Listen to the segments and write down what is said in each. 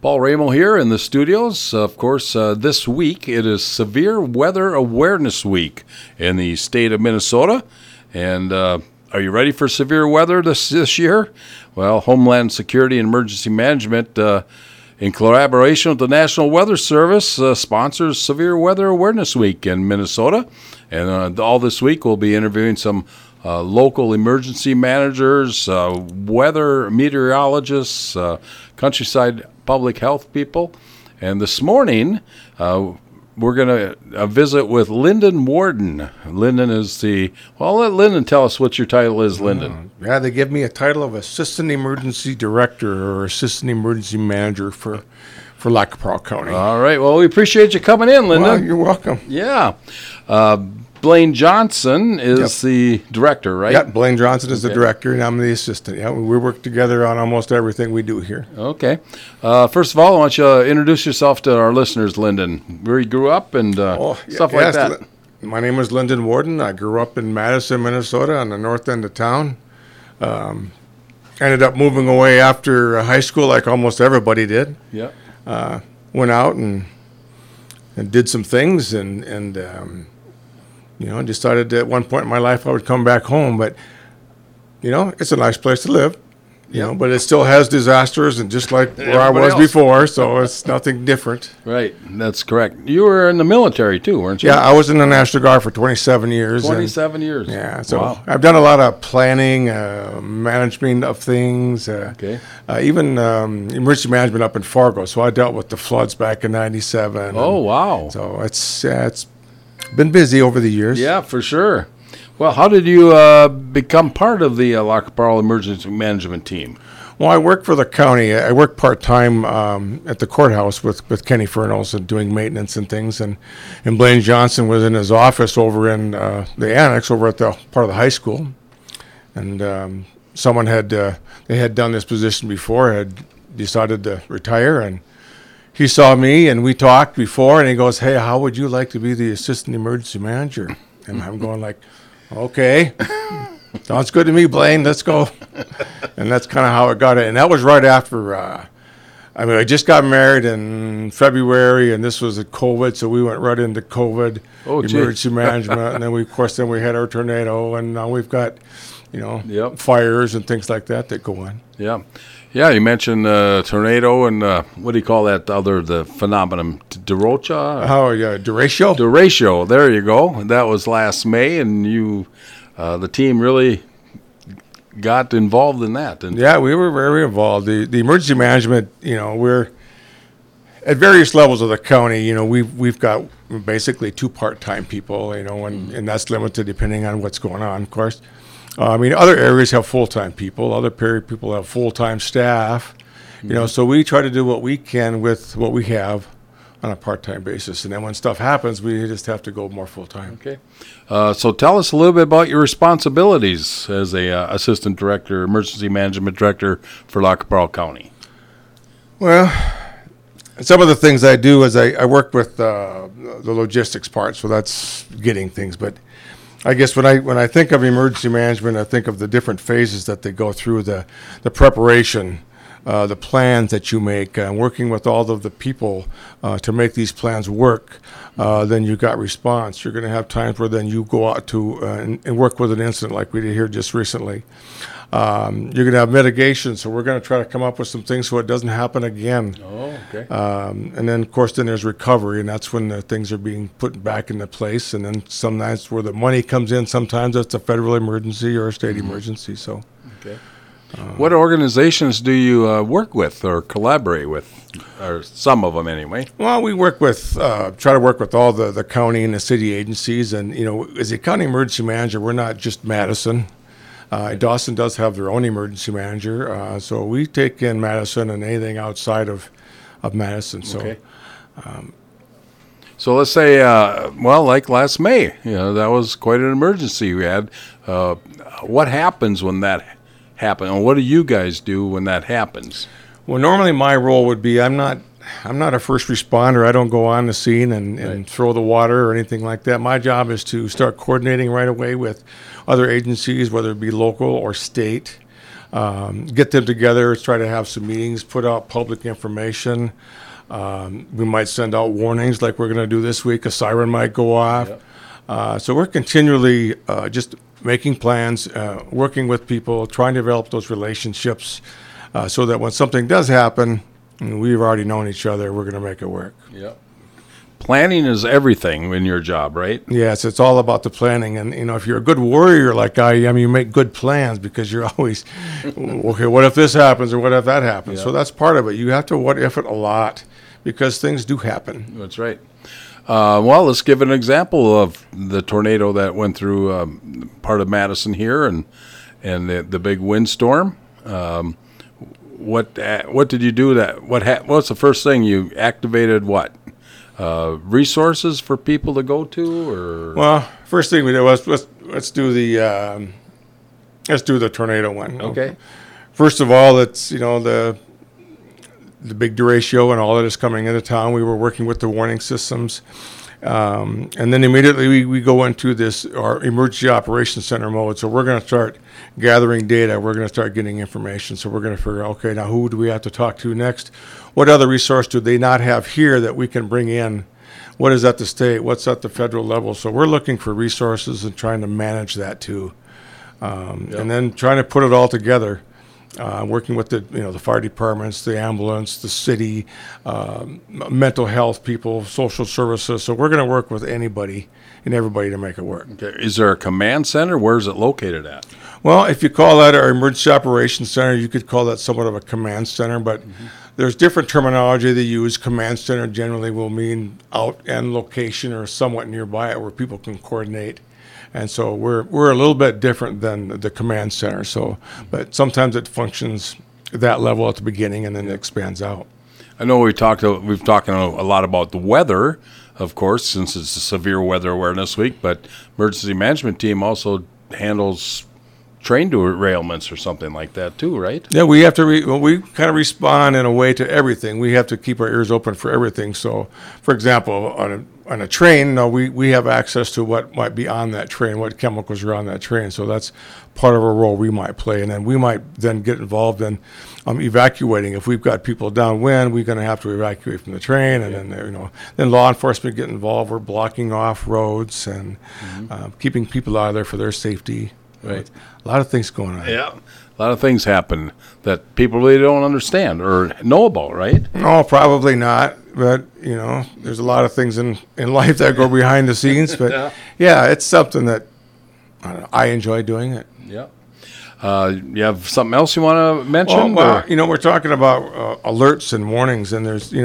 Paul Ramo here in the studios. Of course, this week it is Severe Weather Awareness Week in the state of Minnesota. And are you ready for severe weather this year? Well, Homeland Security and Emergency Management, in collaboration with the National Weather Service, sponsors Severe Weather Awareness Week in Minnesota. And all this week we'll be interviewing some local emergency managers, weather meteorologists, countryside public health people. And this morning, we're going to visit with Lyndon Worden. Lyndon is let Lyndon tell us what your title is, Lyndon. Yeah, they give me a title of Assistant Emergency Director or Assistant Emergency Manager for Lac qui Parle County. All right. Well, we appreciate you coming in, Lyndon. Well, you're welcome. Yeah. Blaine Johnson is the director, right? Yeah, Blaine Johnson is the director, and I'm the assistant. Yeah, we work together on almost everything we do here. Okay. First of all, I want you to introduce yourself to our listeners, Lyndon. Where you grew up and stuff like that. My name is Lyndon Worden. I grew up in Madison, Minnesota, on the north end of town. Ended up moving away after high school, like almost everybody did. Yeah. Went out and did some things and decided at one point in my life I would come back home. But, it's a nice place to live, but it still has disasters and just like where I was before, so it's nothing different. Right, that's correct. You were in the military too, weren't you? Yeah, I was in the National Guard for 27 years. 27 years. Yeah, so wow. I've done a lot of planning, management of things, even emergency management up in Fargo. So I dealt with the floods back in 97. Oh, wow. So it's been busy over the years. Yeah, for sure. Well, how did you become part of the Lac qui Parle Emergency Management Team? Well, I work for the county. I work part-time at the courthouse with Kenny Fernals and doing maintenance and things. And Blaine Johnson was in his office over in the annex over at the part of the high school. And someone they had done this position before, had decided to retire. And he saw me and we talked before and he goes, "Hey, how would you like to be the assistant emergency manager?" And I'm going like, "Okay, sounds good to me, Blaine. Let's go." And that's kind of how it got it. And that was right after, I just got married in February, and this was at COVID, so we went right into COVID, emergency management. And then we had our tornado, and now we've got, fires and things like that go on. Yeah. Yeah, you mentioned tornado and what do you call that the phenomenon? Derecho? Oh, yeah, derecho? Derecho, there you go. That was last May, and you, the team really got involved in that. And yeah, we were very involved. The emergency management, we're at various levels of the county. We've got basically two part-time people, and that's limited depending on what's going on, of course. Other areas have full-time people. Other people have full-time staff. So we try to do what we can with what we have on a part-time basis. And then when stuff happens, we just have to go more full-time. Okay. So tell us a little bit about your responsibilities as a assistant director, emergency management director for Lac qui Parle County. Well, some of the things I do is I work with the logistics part, so that's getting things. But I guess when I think of emergency management, I think of the different phases that they go through, the preparation, the plans that you make, working with all of the people to make these plans work. Then you got response. You're going to have times where then you go out to and work with an incident like we did here just recently. You're going to have mitigation, so we're going to try to come up with some things so it doesn't happen again. Oh, okay. And then, of course, then there's recovery, and that's when the things are being put back into place. And then sometimes where the money comes in, sometimes it's a federal emergency or a state emergency. So, okay. What organizations do you work with or collaborate with, or some of them anyway? Well, we work with, try to work with all the county and the city agencies. And, as a county emergency manager, we're not just Madison. Dawson does have their own emergency manager, so we take in Madison and anything outside of Madison. So, okay. So let's say, like last May, that was quite an emergency we had. What happens when that happens, and what do you guys do when that happens? Well, normally my role would be I'm not a first responder. I don't go on the scene and throw the water or anything like that. My job is to start coordinating right away with other agencies, whether it be local or state, get them together, try to have some meetings, put out public information. We might send out warnings like we're going to do this week. A siren might go off. Yep. So we're continually just making plans, working with people, trying to develop those relationships so that when something does happen, and we've already known each other, we're going to make it work. Yep. Planning is everything in your job, right? Yes, it's all about the planning. And, if you're a good warrior like I am, you make good plans because you're always, okay, what if this happens or what if that happens? Yep. So that's part of it. You have to what if it a lot because things do happen. That's right. Well, let's give an example of the tornado that went through part of Madison here and the big windstorm. What did you do? What's the first thing you activated? What resources for people to go to? Or Well, first thing we did was let's do the tornado one. Okay. First of all, it's the big derecho and all that is coming into town. We were working with the warning systems. And then immediately we go into our emergency operations center mode. So we're going to start gathering data. We're going to start getting information. So we're going to figure out, okay, now who do we have to talk to next? What other resource do they not have here that we can bring in? What is at the state? What's at the federal level? So we're looking for resources and trying to manage that too. And then trying to put it all together. Working with the fire departments, the ambulance, the city, mental health people, social services. So we're going to work with anybody and everybody to make it work. Okay. Is there a command center? Where is it located at? Well, if you call that our emergency operations center, you could call that somewhat of a command center, but there's different terminology they use. Command center generally will mean out and location or somewhat nearby it where people can coordinate. And so we're a little bit different than the command center. So, but sometimes it functions that level at the beginning and then it expands out. I know we've talked a lot about the weather, of course, since it's a severe weather awareness week. But emergency management team also handles train derailments or something like that too, right? Yeah, we have to. We kind of respond in a way to everything. We have to keep our ears open for everything. So, for example, on a train, we have access to what might be on that train, what chemicals are on that train. So that's part of a role we might play, and then we might then get involved in evacuating. If we've got people downwind, we're going to have to evacuate from the train, and then law enforcement get involved. We're blocking off roads and keeping people out of there for their safety. Right. A lot of things going on. Yeah. A lot of things happen that people really don't understand or know about, right? No, probably not. But, there's a lot of things in life that go behind the scenes. But, yeah, it's something that I enjoy doing it. Yeah. You have something else you want to mention? Well, we're talking about alerts and warnings. And there's,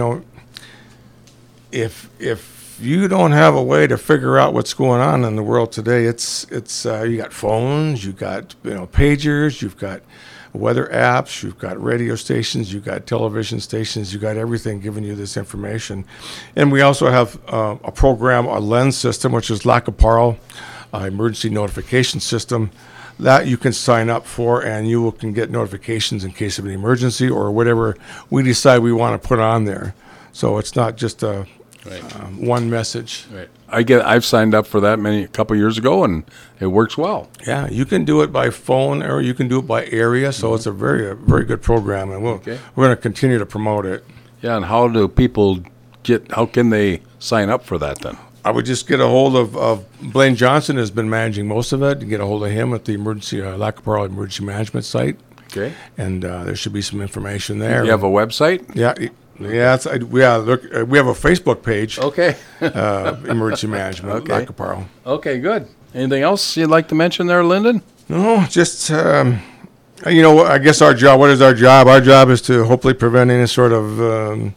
if you don't have a way to figure out what's going on in the world today, it's you got phones, you got pagers, you've got weather apps, you've got radio stations, you've got television stations, you've got everything giving you this information. And we also have a program, a LENS system, which is LACAPARL, emergency notification system that you can sign up for, and you can get notifications in case of an emergency or whatever we decide we want to put on there. So it's not just one message. Right. I've signed up for that a couple years ago, and it works well. Yeah, you can do it by phone or you can do it by area. So it's a very good program, and we're going to continue to promote it. Yeah, and how do people how can they sign up for that then? I would just get a hold of Blaine Johnson has been managing most of it. Get a hold of him at the LACAPARL Emergency Management site. Okay. And there should be some information there. You have a website? Yeah. Yeah, look, we have a Facebook page. Okay. Emergency Management, LACAPARL. Okay, good. Anything else you'd like to mention there, Lyndon? No, just, I guess our job, what is our job? Our job is to hopefully prevent any sort of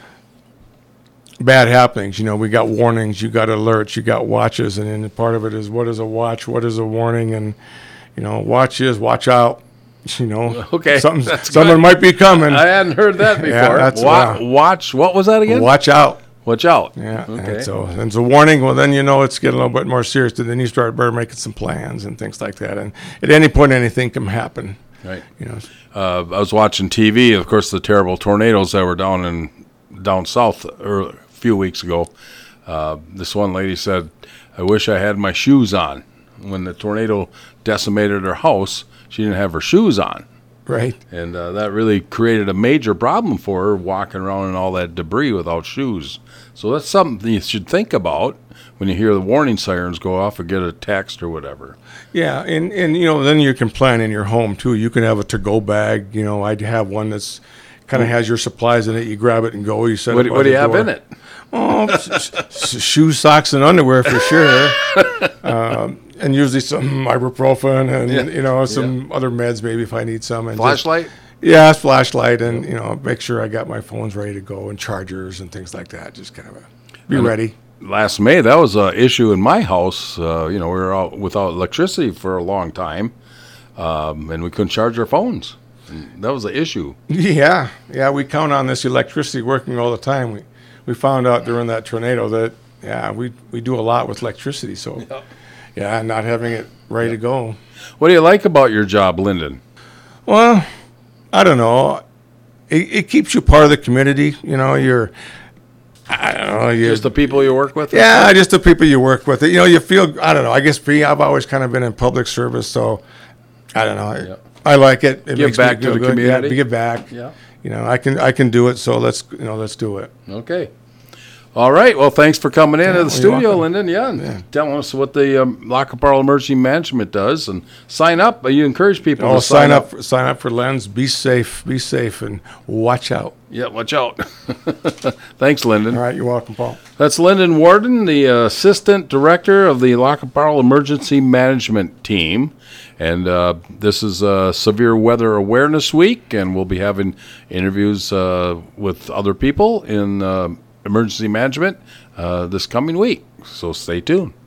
bad happenings. We got warnings, you got alerts, you got watches, and then part of it is what is a watch, what is a warning, and, watch out. Okay, someone might be coming. I hadn't heard that before. Yeah, watch. What was that again? Watch out. Watch out. Yeah. Okay. And so warning. Well, then it's getting a little bit more serious. And then you start making some plans and things like that. And at any point, anything can happen. Right. I was watching TV. Of course, the terrible tornadoes that were down south a few weeks ago. This one lady said, "I wish I had my shoes on." When the tornado decimated her house, she didn't have her shoes on. Right. And that really created a major problem for her walking around in all that debris without shoes. So that's something you should think about when you hear the warning sirens go off or get a text or whatever. Yeah, and then you can plan in your home too. You can have a to-go bag. I'd have one that's kind of has your supplies in it. You grab it and go. You set What it by do the you have door. in it? Oh, shoes, socks, and underwear for sure. And usually some ibuprofen and some other meds maybe if I need some. And Flashlight? Yeah, flashlight, and make sure I got my phones ready to go and chargers and things like that. Just kind of be ready. Last May, that was an issue in my house. We were out without electricity for a long time, and we couldn't charge our phones. And that was the issue. Yeah, we count on this electricity working all the time. We found out during that tornado that we do a lot with electricity. So not having it ready to go. What do you like about your job, Lyndon? Well, I don't know. It keeps you part of the community. I don't know. Just the people you work with? Yeah, just the people you work with. You feel, I don't know. I guess for me, I've always kind of been in public service, so I don't know. I like it. It Give makes back me feel to the good. community? Yeah, give back. Yeah. I can do it, so let's do it. Okay. All right. Well, thanks for coming in to the you're studio, welcome. Lyndon. Yeah. Telling us what the Lackaparla Emergency Management does, and sign up. You encourage people to Sign up for Lens. Be safe, and watch out. Yeah, watch out. Thanks, Lyndon. All right, you're welcome, Paul. That's Lyndon Warden, the Assistant Director of the Lackaparla Emergency Management Team. And this is Severe Weather Awareness Week, and we'll be having interviews with other people in emergency management this coming week. So stay tuned.